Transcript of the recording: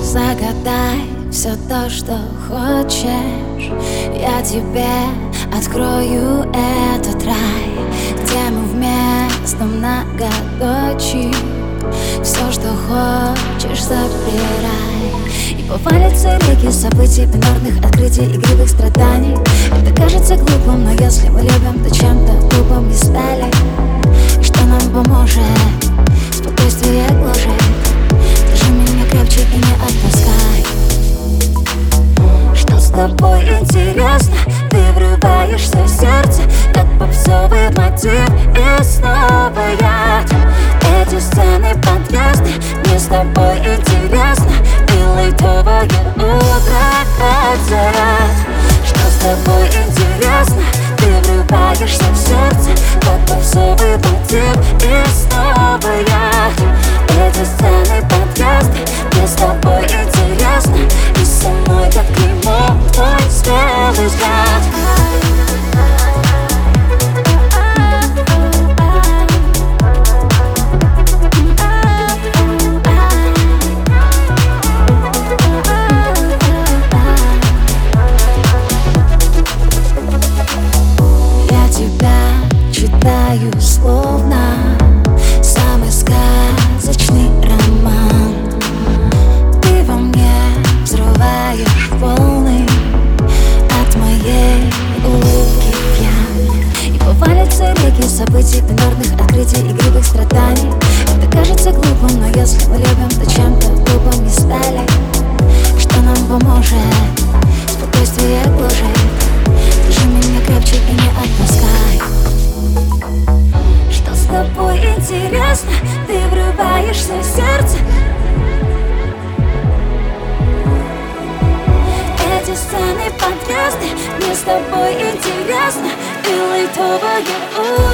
Загадай все то, что хочешь, я тебе открою этот рай, где мы в местном многоточии все, что хочешь, забирай. И повалятся реки событий, минорных открытий, игривых страданий. Это кажется глупым, но если мы любим, то чем-то глупым не стали. И что нам поможет? Спокойствие гложет. Держи меня крепче и не отпускай. Что с тобой интересно? Ты врываешься в сердце, как попсовый мотив. И снова я. Эти сцены подъезды, мне с тобой интересно. И лайтовое утро как заряд. Что с тобой интересно? Ты врываешься в сердце, как попсовый мотив. И снова я. Эти сцены подъезды, мне с тобой интересно. И со мной как клеймо твой смелый взгляд. Читаю словно самый сказочный роман. Ты во мне взрываешь волны от моей улыбки пьян. И повалятся реки событий, минорных открытий, игривых страданий. Это кажется глупым, но если мы любим, то чем-то глупым не стали. Что нам поможет? Спокойствие гложет. Держи меня крепче и не отпускай. Что с тобой интересно? Ты врываешься в сердце. Эти сцены подъезды, мне с тобой интересно. И лайтовое утро.